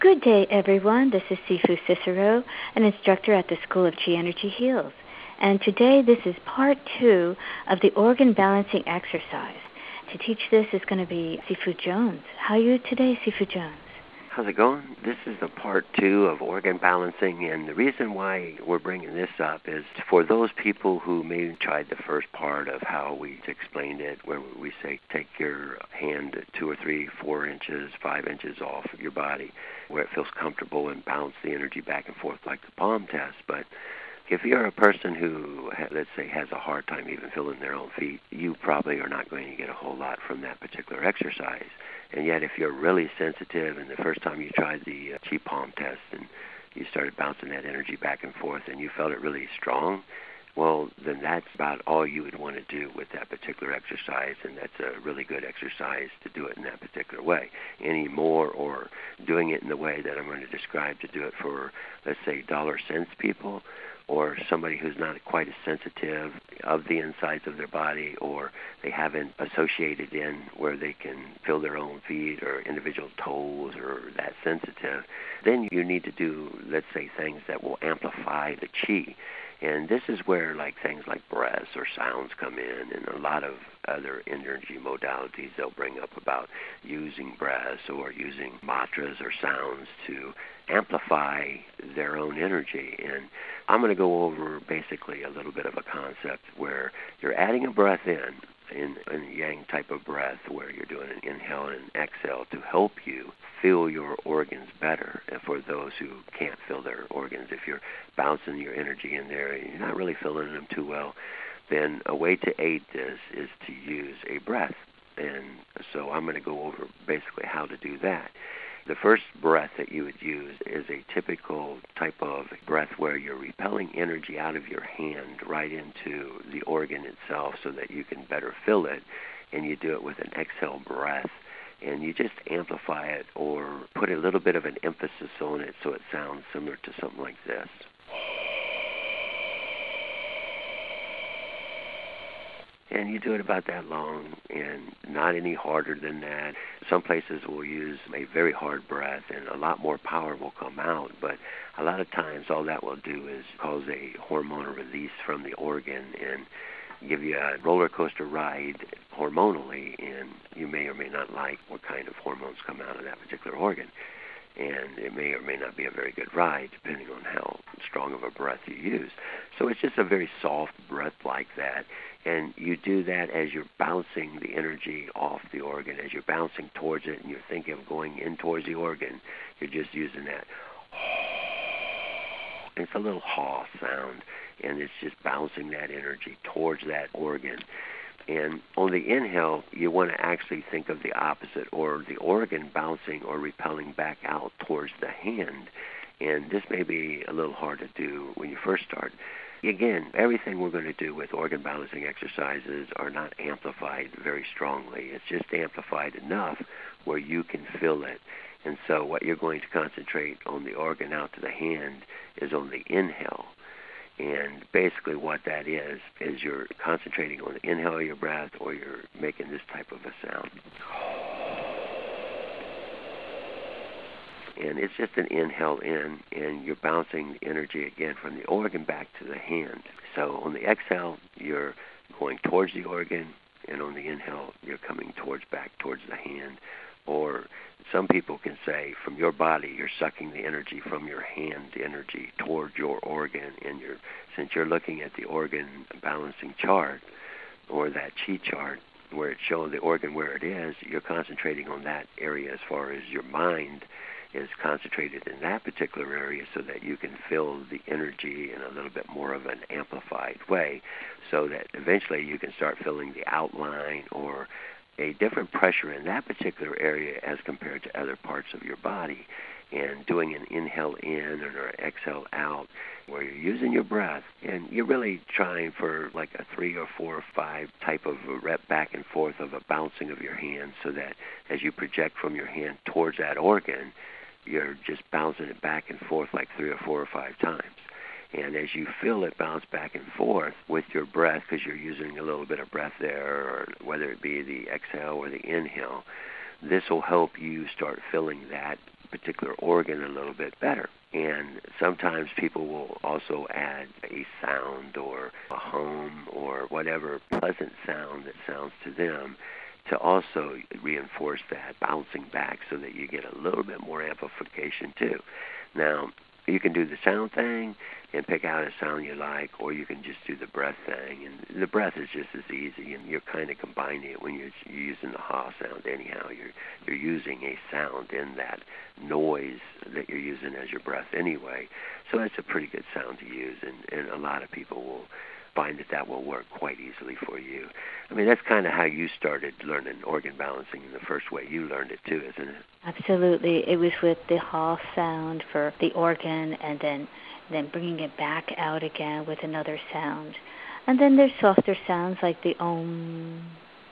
Good day, everyone. This is Sifu Cicero, an instructor at the School of Chi Energy Heals. And today, this is part 2 of the organ balancing exercise. To teach this is going to be Sifu Jones. How are you today, Sifu Jones? How's it going? This is the part 2 of organ balancing, and the reason why we're bringing this up is for those people who maybe tried the first part of how we explained it, where we say take your hand 2 or 3, 4 inches, 5 inches off of your body, where it feels comfortable, and bounce the energy back and forth like the palm test. But if you're a person who, let's say, has a hard time even feeling their own feet, you probably are not going to get a whole lot from that particular exercise. And yet, if you're really sensitive, and the first time you tried the Chi Palm test and you started bouncing that energy back and forth and you felt it really strong, well, then that's about all you would want to do with that particular exercise, and that's a really good exercise to do it in that particular way. Any more or doing it in the way that I'm going to describe to do it for, let's say, dollar cents people, or somebody who's not quite as sensitive of the insides of their body, or they haven't associated in where they can feel their own feet or individual toes or that sensitive, then you need to do, let's say, things that will amplify the chi. And this is where things like breaths or sounds come in, and a lot of other energy modalities they'll bring up about using breaths or using mantras or sounds to amplify their own energy. And I'm going to go over basically a little bit of a concept where you're adding a breath in a yang type of breath, where you're doing an inhale and an exhale to help you feel your organs better. And for those who can't feel their organs, if you're bouncing your energy in there and you're not really feeling them too well, then a way to aid this is to use a breath. And so I'm going to go over basically how to do that. The first breath that you would use is a typical type of breath where you're repelling energy out of your hand right into the organ itself so that you can better feel it, and you do it with an exhale breath, and you just amplify it or put a little bit of an emphasis on it so it sounds similar to something like this. And you do it about that long and not any harder than that. Some places will use a very hard breath and a lot more power will come out, but a lot of times all that will do is cause a hormonal release from the organ and give you a roller coaster ride hormonally, and you may or may not like what kind of hormones come out of that particular organ. And it may or may not be a very good ride depending on how strong of a breath you use. So it's just a very soft breath like that. And you do that as you're bouncing the energy off the organ, as you're bouncing towards it and you're thinking of going in towards the organ, you're just using that. It's a little haw sound, and it's just bouncing that energy towards that organ. And on the inhale, you want to actually think of the opposite, or the organ bouncing or repelling back out towards the hand. And this may be a little hard to do when you first start. Again, everything we're going to do with organ balancing exercises are not amplified very strongly. It's just amplified enough where you can feel it. And so what you're going to concentrate on the organ out to the hand is on the inhale. And basically what that is you're concentrating on the inhale of your breath, or you're making this type of a sound. And it's just an inhale in, and you're bouncing the energy again from the organ back to the hand. So on the exhale, you're going towards the organ, and on the inhale, you're coming back towards the hand. Or some people can say from your body, you're sucking the energy from your hand energy towards your organ, and since you're looking at the organ balancing chart, or that chi chart, where it's showing the organ where it is, you're concentrating on that area as far as your mind is concentrated in that particular area, so that you can feel the energy in a little bit more of an amplified way, so that eventually you can start feeling the outline or a different pressure in that particular area as compared to other parts of your body. And doing an inhale in or an exhale out, where you're using your breath, and you're really trying for like a 3 or 4 or 5 type of a rep back and forth of a bouncing of your hand, so that as you project from your hand towards that organ, you're just bouncing it back and forth like 3 or 4 or 5 times. And as you feel it bounce back and forth with your breath, because you're using a little bit of breath there, or whether it be the exhale or the inhale, this will help you start feeling that particular organ a little bit better. And sometimes people will also add a sound or a hum or whatever pleasant sound that sounds to them to also reinforce that bouncing back so that you get a little bit more amplification too. Now, you can do the sound thing and pick out a sound you like, or you can just do the breath thing. And the breath is just as easy, and you're kind of combining it when you're using the ha sound anyhow. You're using a sound in that noise that you're using as your breath anyway. So that's a pretty good sound to use, and a lot of people will find that will work quite easily for you. I mean, that's kind of how you started learning organ balancing in the first way you learned it too, isn't it? Absolutely. It was with the ha sound for the organ, and then bringing it back out again with another sound. And then there's softer sounds like the om,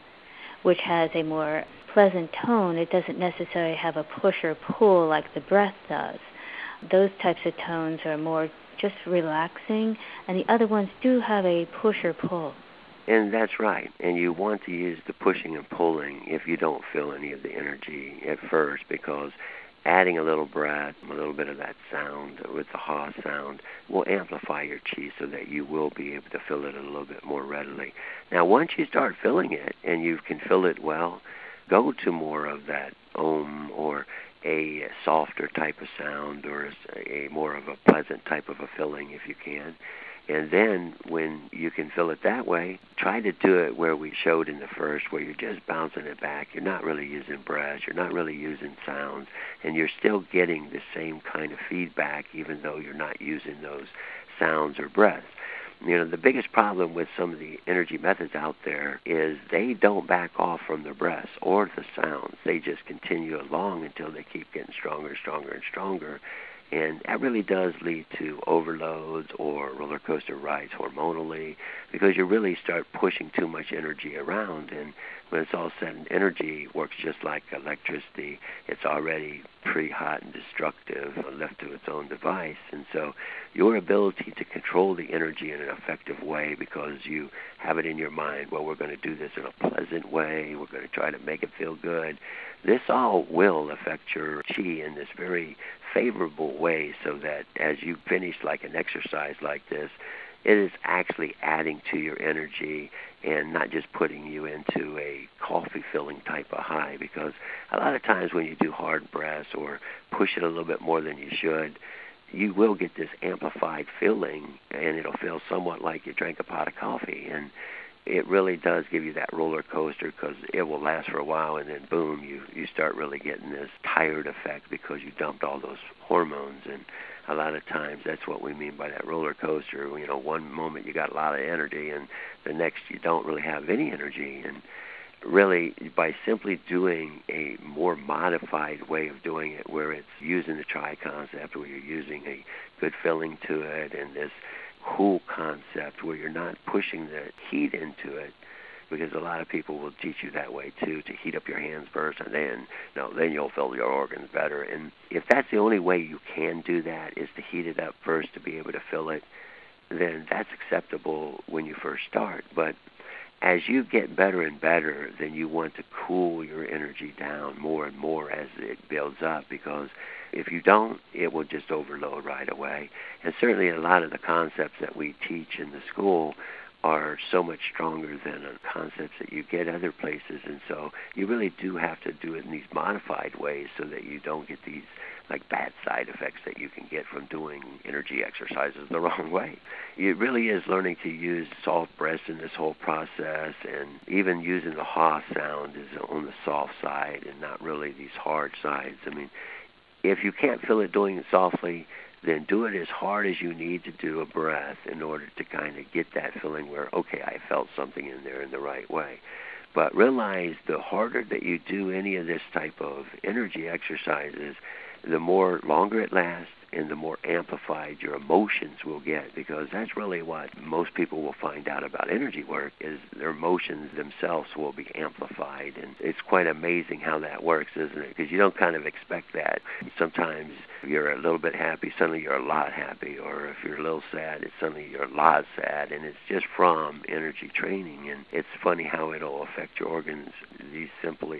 which has a more pleasant tone. It doesn't necessarily have a push or pull like the breath does. Those types of tones are more just relaxing, and the other ones do have a push or pull. And that's right. And you want to use the pushing and pulling if you don't feel any of the energy at first, because adding a little breath, a little bit of that sound with the ha sound will amplify your chi so that you will be able to feel it a little bit more readily. Now, once you start feeling it and you can feel it well, go to more of that om or a softer type of sound or a more of a pleasant type of a feeling if you can. And then when you can feel it that way, try to do it where we showed in the first, where you're just bouncing it back. You're not really using breaths. You're not really using sounds. And you're still getting the same kind of feedback even though you're not using those sounds or breaths. You know, the biggest problem with some of the energy methods out there is they don't back off from the breaths or the sounds. They just continue along until they keep getting stronger and stronger and stronger. And that really does lead to overloads or roller coaster rides hormonally, because you really start pushing too much energy around. And when it's all said, energy works just like electricity. It's already pretty hot and destructive left to its own device. And so your ability to control the energy in an effective way, because you have it in your mind, well, we're going to do this in a pleasant way, we're going to try to make it feel good, this all will affect your chi in this very favorable way, so that as you finish like an exercise like this, it is actually adding to your energy and not just putting you into a coffee-filling type of high. Because a lot of times when you do hard breaths or push it a little bit more than you should, you will get this amplified feeling, and it'll feel somewhat like you drank a pot of coffee. And it really does give you that roller coaster, because it will last for a while, and then boom, you start really getting this tired effect because you dumped all those hormones. And a lot of times that's what we mean by that roller coaster. You know, one moment you got a lot of energy, and the next you don't really have any energy. And really, by simply doing a more modified way of doing it, where it's using the chi concept, where you're using a good filling to it, and this cool concept where you're not pushing the heat into it, because a lot of people will teach you that way too, to heat up your hands first, and then you'll feel your organs better. And if that's the only way you can do that, is to heat it up first to be able to feel it, then that's acceptable when you first start. But as you get better and better, then you want to cool your energy down more and more as it builds up, because if you don't, it will just overload right away. And certainly a lot of the concepts that we teach in the school are so much stronger than concepts that you get other places. And so you really do have to do it in these modified ways so that you don't get these like bad side effects that you can get from doing energy exercises the wrong way. It really is learning to use soft breaths in this whole process, and even using the ha sound is on the soft side and not really these hard sides. I mean, if you can't feel it doing it softly, then do it as hard as you need to do a breath in order to kind of get that feeling where, okay, I felt something in there in the right way. But realize the harder that you do any of this type of energy exercises, the more longer it lasts and the more amplified your emotions will get, because that's really what most people will find out about energy work, is their emotions themselves will be amplified. And it's quite amazing how that works, isn't it? Because you don't kind of expect that. Sometimes you're a little bit happy, suddenly you're a lot happy, or if you're a little sad, it's suddenly you're a lot sad, and it's just from energy training. And it's funny how it'll affect your organs, these simply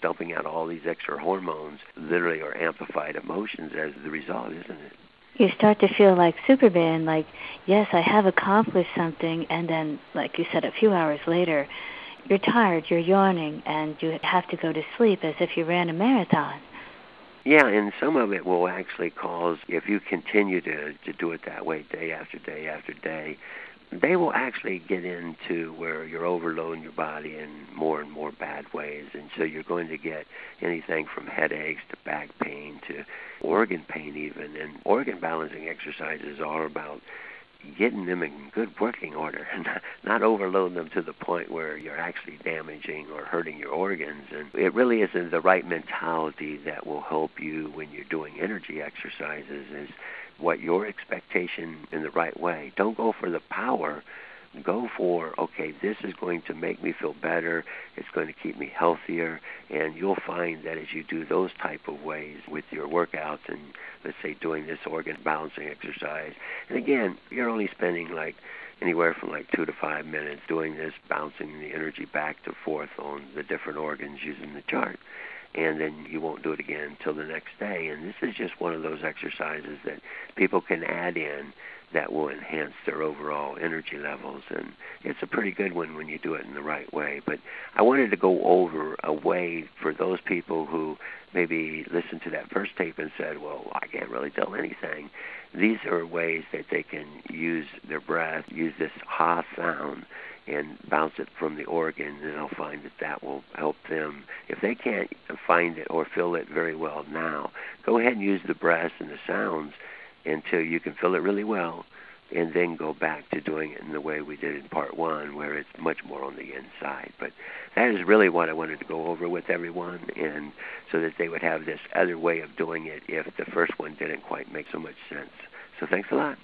dumping out all these extra hormones, literally, or amplified emotions as the result, isn't it? You start to feel like Superman, like, yes, I have accomplished something, and then, like you said, a few hours later, you're tired, you're yawning, and you have to go to sleep as if you ran a marathon. Yeah, and some of it will actually cause, if you continue to do it that way day after day after day, they will actually get into where you're overloading your body in more and more bad ways. And so you're going to get anything from headaches to back pain to organ pain even. And organ balancing exercises are about getting them in good working order and not overloading them to the point where you're actually damaging or hurting your organs. And it really isn't the right mentality that will help you when you're doing energy exercises is what your expectation in the right way. Don't go for the power. Go for, okay, this is going to make me feel better, it's going to keep me healthier, and you'll find that as you do those type of ways with your workouts and, let's say, doing this organ balancing exercise, and again, you're only spending like anywhere from like 2 to 5 minutes doing this, bouncing the energy back to forth on the different organs using the chart. And then you won't do it again until the next day. And this is just one of those exercises that people can add in that will enhance their overall energy levels. And it's a pretty good one when you do it in the right way. But I wanted to go over a way for those people who maybe listened to that first tape and said, well, I can't really tell anything. These are ways that they can use their breath, use this ha sound, and bounce it from the organ, and they'll find that that will help them. If they can't find it or feel it very well now, go ahead and use the breath and the sounds until you can feel it really well, and then go back to doing it in the way we did in part one, where it's much more on the inside. But that is really what I wanted to go over with everyone, and so that they would have this other way of doing it if the first one didn't quite make so much sense. So thanks a lot.